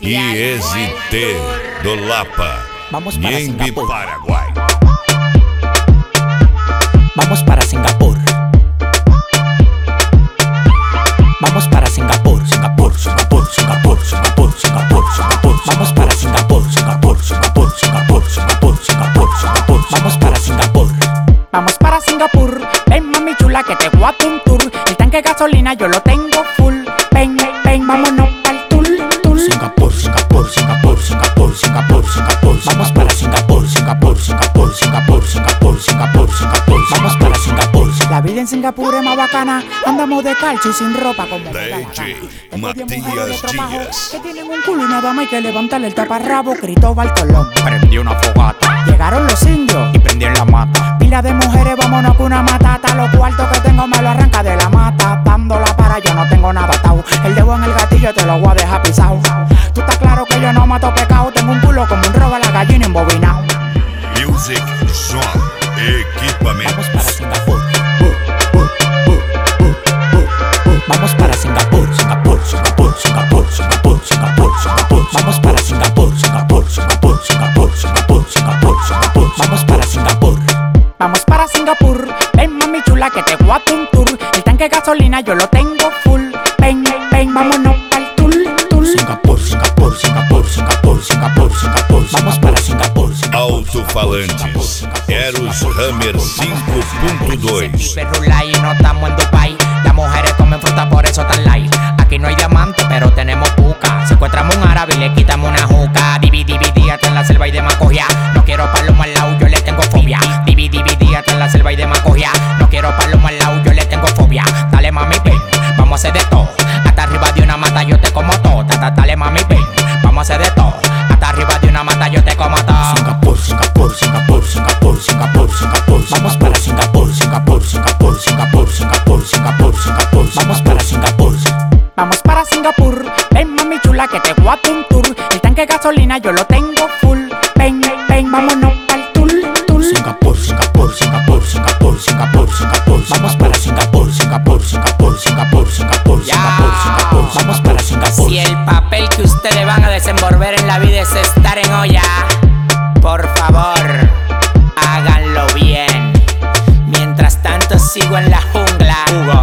IST do Lapa, Vamos para Nhembe, Singapur. Paraguay. Vamos para Singapur. Vamos para Singapur, Singapur, Singapur, Singapur, Singapur, Singapur, Singapur. Vamos para Singapur, Singapur, Singapur, Singapur, Singapur, Singapur, Singapur. Vamos para Singapur. Vamos para Singapur. Ven mami chula que te voy a un tour. El tanque de gasolina yo lo tengo full. Ven, ven, vámonos pa'l tour, tour. Singapur, Singapur, Singapur, Singapur, Singapur, Singapur. Vamos para Singapur, Singapur, Singapur, Singapur, Singapur, Singapur, Singapur. Vamos para Singapur. La vida en Singapur es más bacana. Andamos de calcio y sin ropa como me da la DJ gana. Tengo 10 Matías mujeres de trabajo Díaz. que tienen un culo y nada más hay que levantarle el taparrabo. Cristóbal Colón prendió una fogata. Llegaron los indios y prendieron la mata. Pila de mujeres, vámonos con una matata. Los cuartos que tengo me lo arranca de la mata. Dándola para yo no tengo nada atado. El dedo en el gatillo te lo voy a dejar pisado. Tú estás claro que yo no mato pecado. Tengo un culo como un robo a la gallina embobinado. Music, som, Vamos para equipamentos. Singapur. Vamos para Singapur, Singapur, Singapur, Singapur, Singapur, Singapur, Singapur. Vamos para Singapur, Singapur, Singapur, Singapur, Singapur, Singapur, Singapur. Vamos para Singapur. Vamos para Singapur. Ven mami chula que te voy a un tour. El tanque de gasolina yo lo tengo full. Ven, ven, vámonos pa'l tour, tour. Singapur, Singapur, Singapur, Singapur, Singapur, Singapur. Vamos para Singapur, Singapur. Alto-falantes, Eros Hammer 5.2. Perrula y no estamos en Dubai. Las mujeres comen fruta, por eso tan light. Aquí no hay diamante, pero tenemos puca. Secuestramos un árabe y le quitamos una juca. Dividí hasta en la selva y de Macoya. No quiero paloma al lado, yo le tengo fobia. Dividí hasta en la selva y de Macoya. No quiero paloma al lado, yo le tengo fobia. Dale mami, ven, vamos a hacer de todo. Hasta arriba de una mata yo te como todo. Dale mami, ven, vamos a hacer de todo. Hasta arriba de una mata yo te como todo. Singapur, Singapur, Singapur, Singapur, Singapur, Singapur. Vamos para Singapur, Singapur, Singapur, Singapur, Singapur, Singapur, Singapur. Vamos para Singapur. Vamos para Singapur. Ven mami chula que te voy a un tour. El tanque de gasolina yo lo tengo full. Ven, ven, vámonos pa'l tour, tour. Singapur, Singapur, Singapur, Singapur, Singapur, Singapur. Vamos para Singapur, Singapur, Singapur, Singapur, Singapur, Singapur, Singapur. Vamos para Singapur. Si el papel que ustedes van a desenvolver en la vida es estar en olla, por favor, háganlo bien. Mientras tanto sigo en la jungla.